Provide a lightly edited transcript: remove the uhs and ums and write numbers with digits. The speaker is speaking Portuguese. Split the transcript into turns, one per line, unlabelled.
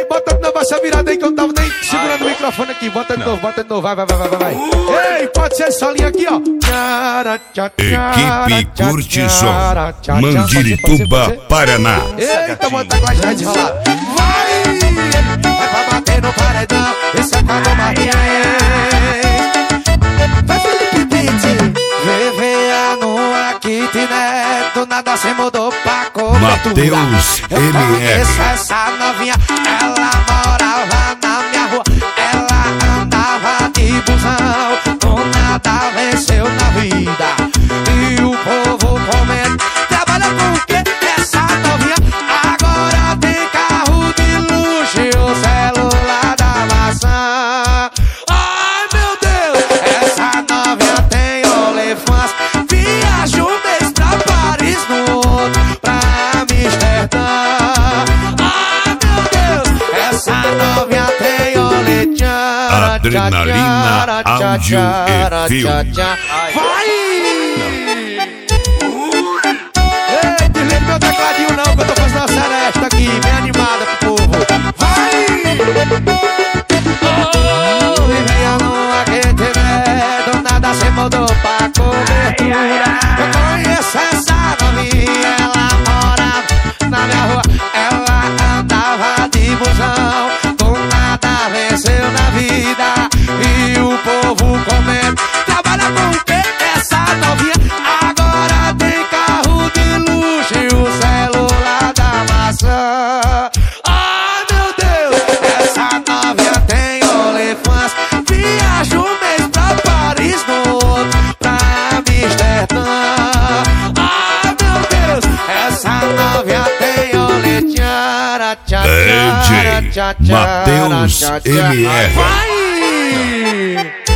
bota de novo essa virada aí que eu não tava nem segurando o microfone aqui. Bota de novo, vai, vai. Ei, pode ser essa linha aqui, ó.
Equipe Curte Som, Mandirituba, Paraná.
Eita, bota a classe de rolar. Vai pra bater no paredão, esse é Cadu Marinha. Vai, Felipe Pitti. VVA no kitnet, do nada se mudou pra cobertura.
Matheus
MF. Essa novinha, ela morava na minha rua, ela andava de busão, do nada venceu na vida. E o povo comenta, trabalha com o quê? Essa novinha agora tem carro de luxo e o celular da maçã. Ai meu Deus, essa novinha tem OnlyFans, viaja um mês pra Paris, no outro pra Amsterdã. Ai meu Deus, essa novinha tem OnlyFans.
Adrenalina, áudio e filme.
Vai! Ei, desliga meu tecladinho não, que eu tô fazendo uma seresta aqui, bem animada pro povo. Vai! Oh, vivia numa kitnet, do nada se mudou pra cobertura. Eu conheço essa novinha, ela morava na minha rua, ela andava de busão, do nada venceu na vida. E o povo comenta, trabalha com o quê? Essa novinha agora tem carro de luxo e o celular da maçã. Ai meu Deus, essa novinha tem OnlyFans, viaja um mês pra Paris, no outro pra Amsterdã. Ai meu Deus, essa novinha tem OnlyFans.
DJ Matheus MF.
Vai!